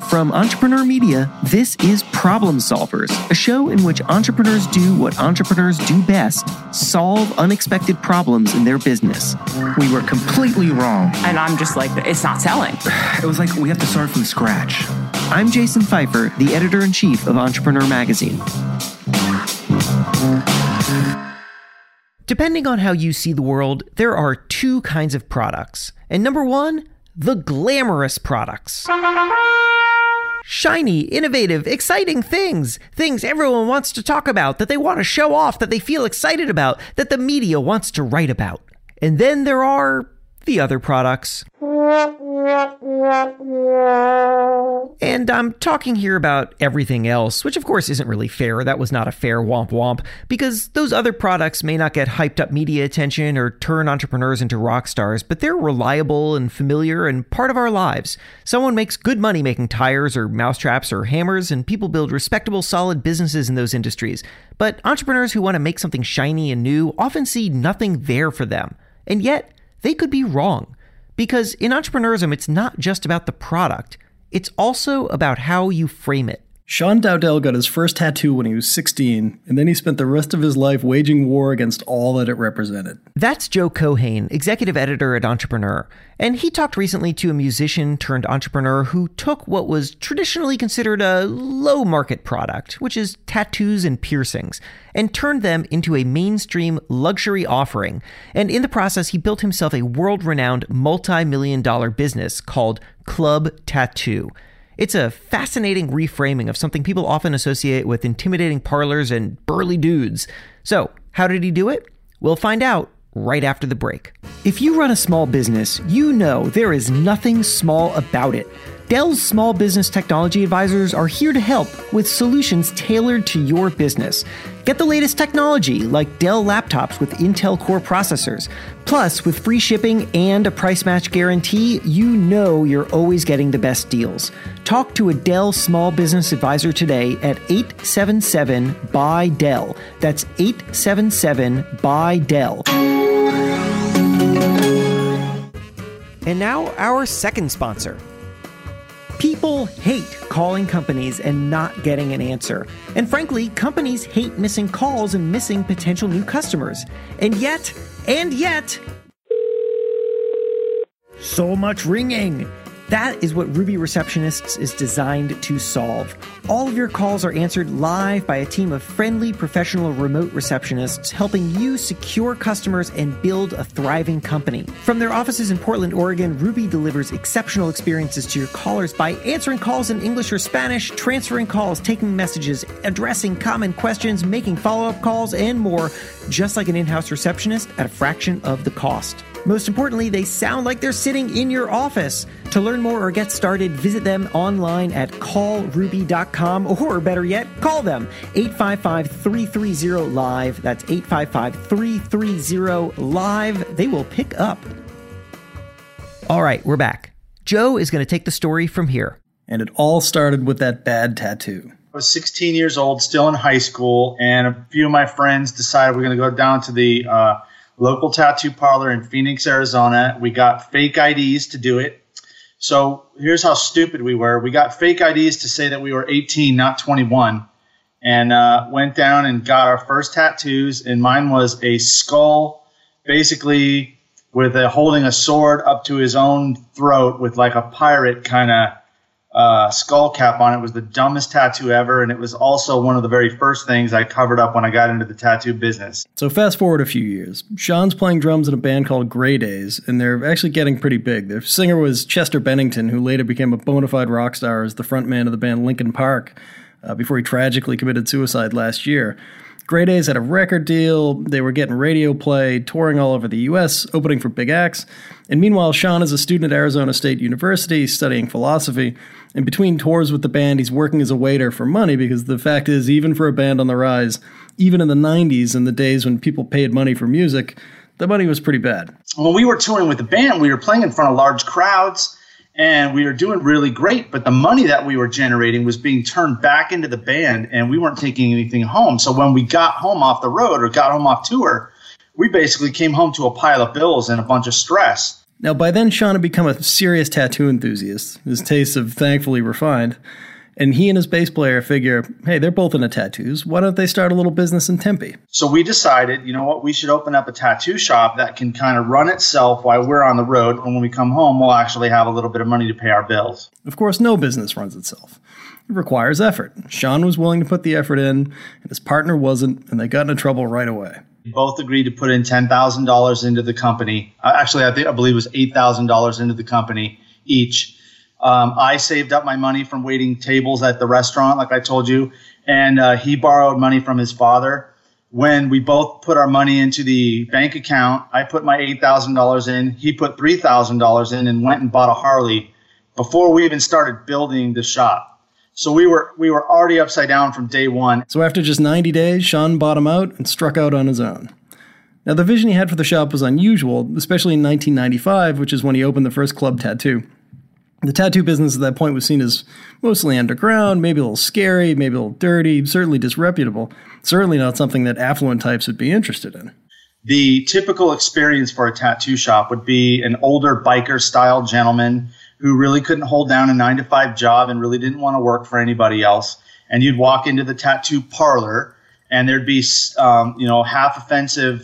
From Entrepreneur Media, this is Problem Solvers, a show in which entrepreneurs do what entrepreneurs do best: solve unexpected problems in their business. We were completely wrong. And I'm just like, it's not selling. It was like we have to start from scratch. I'm Jason Pfeiffer, the editor-in-chief of Entrepreneur Magazine. Depending on how you see the world, there are two kinds of products. And number one, the glamorous products. Shiny, innovative, exciting things. Things everyone wants to talk about, that they want to show off, that they feel excited about, that the media wants to write about. And then there are the other products. And I'm talking here about everything else, which of course isn't really fair. That was not a fair womp womp, because those other products may not get hyped up media attention or turn entrepreneurs into rock stars, but they're reliable and familiar and part of our lives. Someone makes good money making tires or mousetraps or hammers, and people build respectable, solid businesses in those industries. But entrepreneurs who want to make something shiny and new often see nothing there for them. And yet, they could be wrong. Because in entrepreneurism, it's not just about the product. It's also about how you frame it. Sean Dowdell got his first tattoo when he was 16, and then he spent the rest of his life waging war against all that it represented. That's Joe Cohane, executive editor at Entrepreneur. And he talked recently to a musician turned entrepreneur who took what was traditionally considered a low-market product, which is tattoos and piercings, and turned them into a mainstream luxury offering. And in the process, he built himself a world-renowned multi-million-dollar business called Club Tattoo. It's a fascinating reframing of something people often associate with intimidating parlors and burly dudes. So, how did he do it? We'll find out right after the break. If you run a small business, you know there is nothing small about it. Dell's small business technology advisors are here to help with solutions tailored to your business. Get the latest technology like Dell laptops with Intel Core processors. Plus, with free shipping and a price match guarantee, you know you're always getting the best deals. Talk to a Dell small business advisor today at 877-BUY-DELL. That's 877-BUY-DELL. And now, our second sponsor. People hate calling companies and not getting an answer. And frankly, companies hate missing calls and missing potential new customers. And yet, so much ringing. That is what Ruby Receptionists is designed to solve. All of your calls are answered live by a team of friendly, professional remote receptionists helping you secure customers and build a thriving company. From their offices in Portland, Oregon, Ruby delivers exceptional experiences to your callers by answering calls in English or Spanish, transferring calls, taking messages, addressing common questions, making follow-up calls, and more, just like an in-house receptionist at a fraction of the cost. Most importantly, they sound like they're sitting in your office. To learn more or get started, visit them online at callruby.com, or better yet, call them 855-330-LIVE. That's 855-330-LIVE. They will pick up. All right, we're back. Joe is going to take the story from here. And it all started with that bad tattoo. I was 16 years old, still in high school, and a few of my friends decided we're going to go down to the local tattoo parlor in Phoenix, Arizona. We got fake IDs to do it. So here's how stupid we were. We got fake IDs to say that we were 18, not 21, and went down and got our first tattoos. And mine was a skull, basically with holding a sword up to his own throat with like a pirate kind of skull cap on it. It was the dumbest tattoo ever, and it was also one of the very first things I covered up when I got into the tattoo business. So fast forward a few years. Sean's playing drums in a band called Grey Days, and they're actually getting pretty big. Their singer was Chester Bennington, who later became a bona fide rock star as the frontman of the band Linkin Park before he tragically committed suicide last year. Grey Days had a record deal, they were getting radio play, touring all over the U.S., opening for big acts, and meanwhile, Sean is a student at Arizona State University studying philosophy. In between tours with the band, he's working as a waiter for money, because the fact is, even for a band on the rise, even in the 90s, in the days when people paid money for music, the money was pretty bad. When we were touring with the band, we were playing in front of large crowds, and we were doing really great, but the money that we were generating was being turned back into the band, and we weren't taking anything home. So when we got home off the road or got home off tour, we basically came home to a pile of bills and a bunch of stress. Now, by then, Sean had become a serious tattoo enthusiast. His tastes have thankfully refined. And he and his bass player figure, hey, they're both into tattoos. Why don't they start a little business in Tempe? So we decided, you know what, we should open up a tattoo shop that can kind of run itself while we're on the road. And when we come home, we'll actually have a little bit of money to pay our bills. Of course, no business runs itself. It requires effort. Sean was willing to put the effort in, and his partner wasn't, and they got into trouble right away. We both agreed to put in $10,000 into the company. Actually, I believe it was $8,000 into the company each. I saved up my money from waiting tables at the restaurant, like I told you, and he borrowed money from his father. When we both put our money into the bank account, I put my $8,000 in, he put $3,000 in, and went and bought a Harley before we even started building the shop. So we were already upside down from day one. So after just 90 days, Sean bought him out and struck out on his own. Now, the vision he had for the shop was unusual, especially in 1995, which is when he opened the first Club Tattoo. The tattoo business at that point was seen as mostly underground, maybe a little scary, maybe a little dirty, certainly disreputable, certainly not something that affluent types would be interested in. The typical experience for a tattoo shop would be an older biker-style gentleman who really couldn't hold down a 9-to-5 job and really didn't want to work for anybody else. And you'd walk into the tattoo parlor, and there'd be half-offensive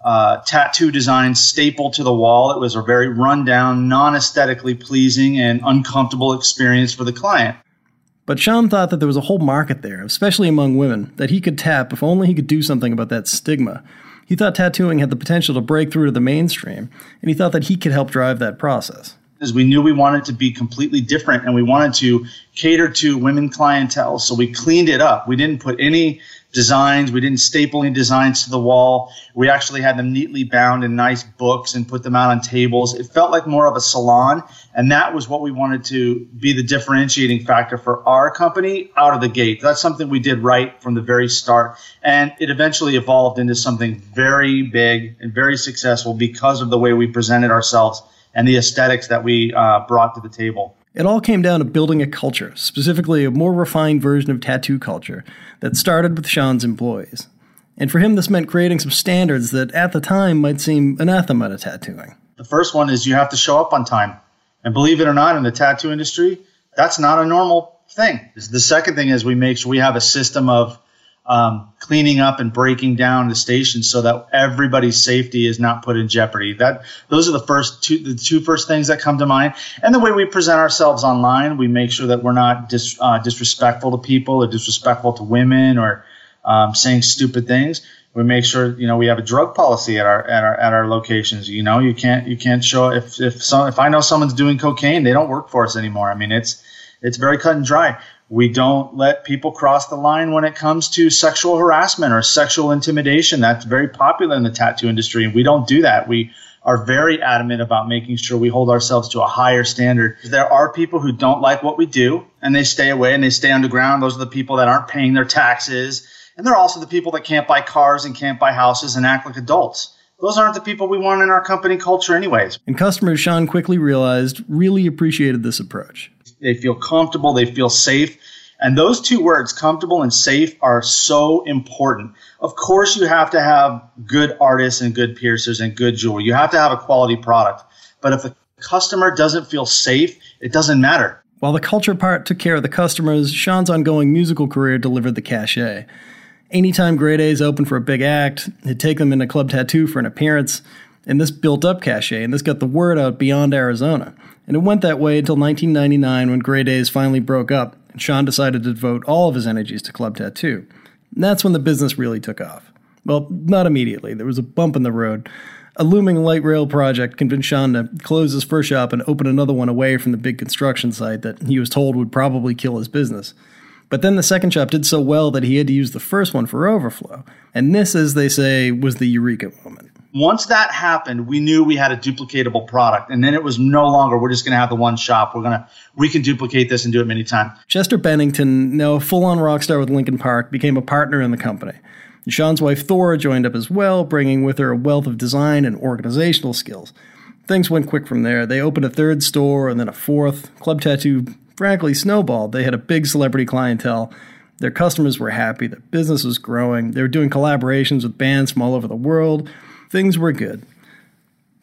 tattoo designs stapled to the wall. It was a very rundown, non-aesthetically pleasing, and uncomfortable experience for the client. But Sean thought that there was a whole market there, especially among women, that he could tap if only he could do something about that stigma. He thought tattooing had the potential to break through to the mainstream, and he thought that he could help drive that process. As we knew we wanted to be completely different, and we wanted to cater to women clientele, so we cleaned it up. We didn't put any designs. We didn't staple any designs to the wall. We actually had them neatly bound in nice books and put them out on tables. It felt like more of a salon, and that was what we wanted to be the differentiating factor for our company out of the gate. That's something we did right from the very start, and it eventually evolved into something very big and very successful because of the way we presented ourselves and the aesthetics that we brought to the table. It all came down to building a culture, specifically a more refined version of tattoo culture that started with Sean's employees. And for him, this meant creating some standards that at the time might seem anathema to tattooing. The first one is you have to show up on time. And believe it or not, in the tattoo industry, that's not a normal thing. The second thing is we make sure we have a system of cleaning up and breaking down the station so that everybody's safety is not put in jeopardy. Those are the two first things that come to mind. And the way we present ourselves online, we make sure that we're not disrespectful to people or disrespectful to women or saying stupid things. We make sure we have a drug policy at our locations. You can't show if I know someone's doing cocaine, they don't work for us anymore. I mean, it's very cut and dry. We don't let people cross the line when it comes to sexual harassment or sexual intimidation. That's very popular in the tattoo industry, and we don't do that. We are very adamant about making sure we hold ourselves to a higher standard. There are people who don't like what we do, and they stay away and they stay underground. Those are the people that aren't paying their taxes, and they're also the people that can't buy cars and can't buy houses and act like adults. Those aren't the people we want in our company culture anyways. And customers, Sean quickly realized, really appreciated this approach. They feel comfortable, they feel safe. And those two words, comfortable and safe, are so important. Of course, you have to have good artists and good piercers and good jewelry. You have to have a quality product. But if the customer doesn't feel safe, it doesn't matter. While the culture part took care of the customers, Sean's ongoing musical career delivered the cachet. Anytime Grade A's opened for a big act, he'd take them into Club Tattoo for an appearance, and this built up cachet, and this got the word out beyond Arizona. And it went that way until 1999 when Grade A's finally broke up, and Sean decided to devote all of his energies to Club Tattoo. And that's when the business really took off. Well, not immediately. There was a bump in the road. A looming light rail project convinced Sean to close his first shop and open another one away from the big construction site that he was told would probably kill his business. But then the second shop did so well that he had to use the first one for overflow. And this, as they say, was the eureka moment. Once that happened, we knew we had a duplicatable product. And then it was no longer, we're just going to have the one shop. We can duplicate this and do it many times. Chester Bennington, now a full-on rock star with Linkin Park, became a partner in the company. And Sean's wife Thora joined up as well, bringing with her a wealth of design and organizational skills. Things went quick from there. They opened a third store and then a fourth. Club Tattoo frankly snowballed. They had a big celebrity clientele. Their customers were happy. Their business was growing. They were doing collaborations with bands from all over the world. Things were good.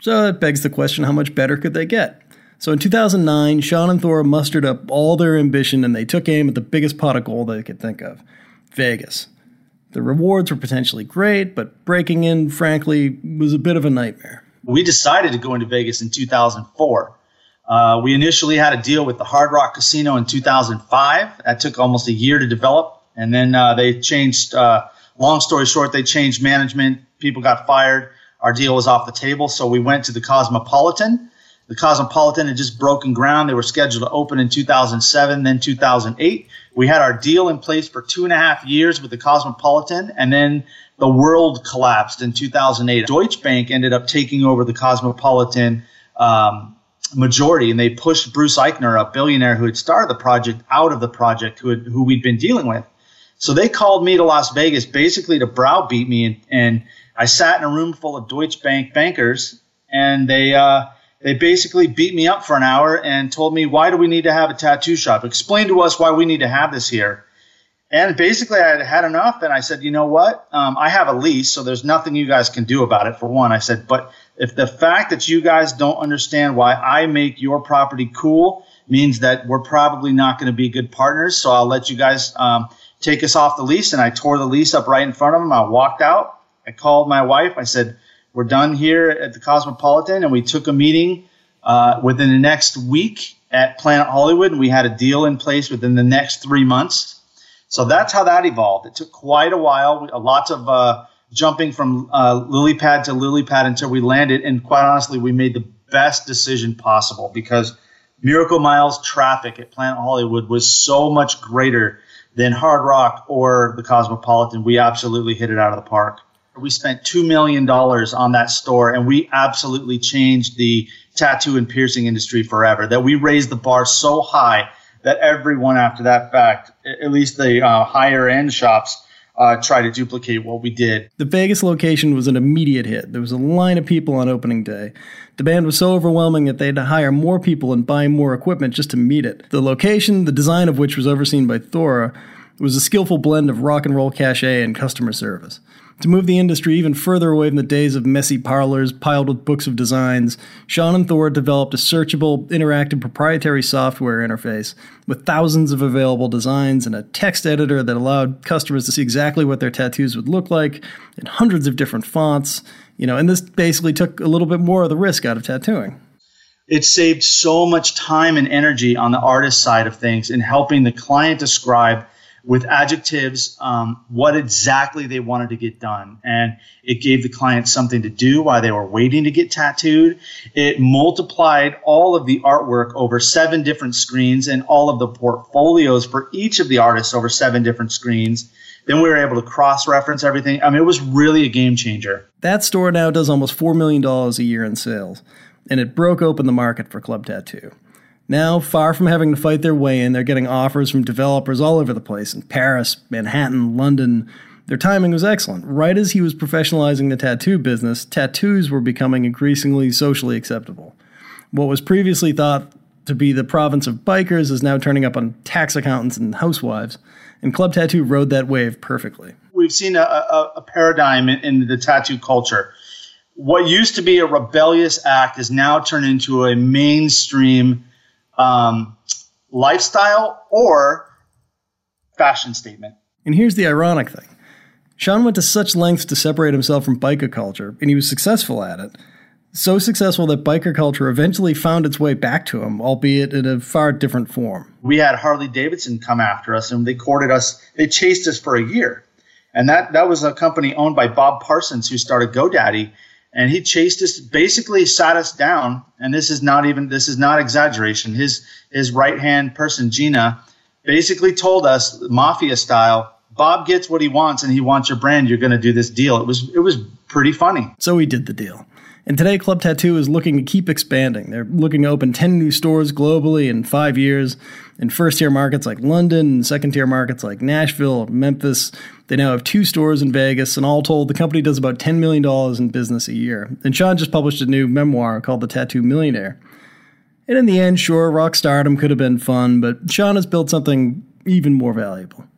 So that begs the question, how much better could they get? So in 2009, Sean and Thora mustered up all their ambition and they took aim at the biggest pot of gold they could think of, Vegas. The rewards were potentially great, but breaking in, frankly, was a bit of a nightmare. We decided to go into Vegas in 2004. We initially had a deal with the Hard Rock Casino in 2005. That took almost a year to develop. And then they changed, long story short, they changed management. People got fired. Our deal was off the table. So we went to the Cosmopolitan. The Cosmopolitan had just broken ground. They were scheduled to open in 2007, then 2008. We had our deal in place for 2.5 years with the Cosmopolitan, and then the world collapsed in 2008. Deutsche Bank ended up taking over the Cosmopolitan majority, and they pushed Bruce Eichner, a billionaire who had started the project, out of the project, who we'd been dealing with. So they called me to Las Vegas basically to browbeat me, and I sat in a room full of Deutsche Bank bankers, and they basically beat me up for an hour and told me, why do we need to have a tattoo shop? Explain to us why we need to have this here. And basically I had had enough, and I said, you know what? I have a lease, so there's nothing you guys can do about it, for one. I said, but if the fact that you guys don't understand why I make your property cool means that we're probably not going to be good partners, so I'll let you guys take us off the lease. And I tore the lease up right in front of them. I walked out. I called my wife. I said, we're done here at the Cosmopolitan, and we took a meeting within the next week at Planet Hollywood, and we had a deal in place within the next 3 months. So that's how that evolved. It took quite a while, lots of jumping from lily pad to lily pad until we landed, and quite honestly, we made the best decision possible because Miracle Miles traffic at Planet Hollywood was so much greater than Hard Rock or the Cosmopolitan. We absolutely hit it out of the park. We spent $2 million on that store, and we absolutely changed the tattoo and piercing industry forever. That we raised the bar so high that everyone after that fact, at least the higher end shops, try to duplicate what we did. The Vegas location was an immediate hit. There was a line of people on opening day. Demand was so overwhelming that they had to hire more people and buy more equipment just to meet it. The location, the design of which was overseen by Thora, was a skillful blend of rock and roll cachet and customer service. To move the industry even further away from the days of messy parlors piled with books of designs, Sean and Thor developed a searchable, interactive proprietary software interface with thousands of available designs and a text editor that allowed customers to see exactly what their tattoos would look like in hundreds of different fonts. And this basically took a little bit more of the risk out of tattooing. It saved so much time and energy on the artist side of things in helping the client describe with adjectives what exactly they wanted to get done. And it gave the client something to do while they were waiting to get tattooed. It multiplied all of the artwork over 7 different screens and all of the portfolios for each of the artists over 7 different screens. Then we were able to cross-reference everything. I mean, it was really a game changer. That store now does almost $4 million a year in sales, and it broke open the market for Club Tattoo. Now, far from having to fight their way in, they're getting offers from developers all over the place in Paris, Manhattan, London. Their timing was excellent. Right as he was professionalizing the tattoo business, tattoos were becoming increasingly socially acceptable. What was previously thought to be the province of bikers is now turning up on tax accountants and housewives, and Club Tattoo rode that wave perfectly. We've seen a paradigm in the tattoo culture. What used to be a rebellious act is now turned into a mainstream lifestyle or fashion statement. And here's the ironic thing. Sean went to such lengths to separate himself from biker culture, and he was successful at it. So successful that biker culture eventually found its way back to him, albeit in a far different form. We had Harley Davidson come after us, and they courted us. They chased us for a year. And that was a company owned by Bob Parsons, who started GoDaddy. And he chased us, basically sat us down, and this is not exaggeration. His right-hand person, Gina, basically told us, mafia style, Bob gets what he wants, and he wants your brand. You're going to do this deal. It was pretty funny. So we did the deal. And today, Club Tattoo is looking to keep expanding. They're looking to open 10 new stores globally in 5 years, in first-tier markets like London, and second-tier markets like Nashville, Memphis. They now have 2 stores in Vegas, and all told, the company does about $10 million in business a year. And Sean just published a new memoir called The Tattoo Millionaire. And in the end, sure, rock stardom could have been fun, but Sean has built something even more valuable.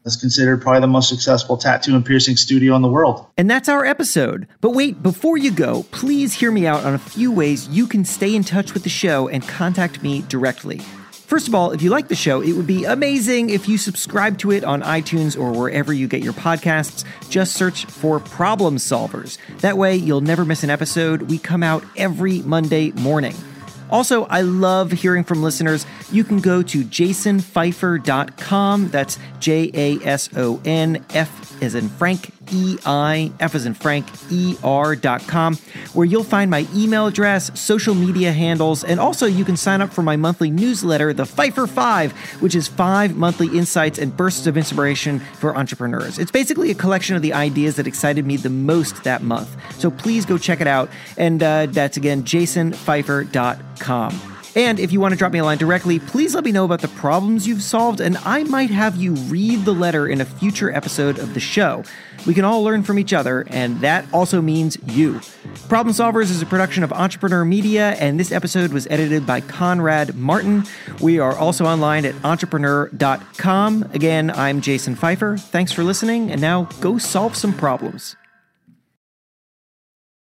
That's considered probably the most successful tattoo and piercing studio in the world. And that's our episode. But wait, before you go, please hear me out on a few ways you can stay in touch with the show and contact me directly. First of all, if you like the show, it would be amazing if you subscribe to it on iTunes or wherever you get your podcasts. Just search for Problem Solvers. That way, you'll never miss an episode. We come out every Monday morning. Also, I love hearing from listeners. You can go to jasonfeifer.com. That's JASON, F as in Frank, EI, F as in Frank, ER.com, where you'll find my email address, social media handles, and also you can sign up for my monthly newsletter, The Pfeiffer 5, which is 5 monthly insights and bursts of inspiration for entrepreneurs. It's basically a collection of the ideas that excited me the most that month. So please go check it out. And that's again, jasonfeifer.com. And if you want to drop me a line directly, please let me know about the problems you've solved, and I might have you read the letter in a future episode of the show. We can all learn from each other, and that also means you. Problem Solvers is a production of Entrepreneur Media, and this episode was edited by Conrad Martin. We are also online at entrepreneur.com. Again, I'm Jason Pfeiffer. Thanks for listening, and now go solve some problems.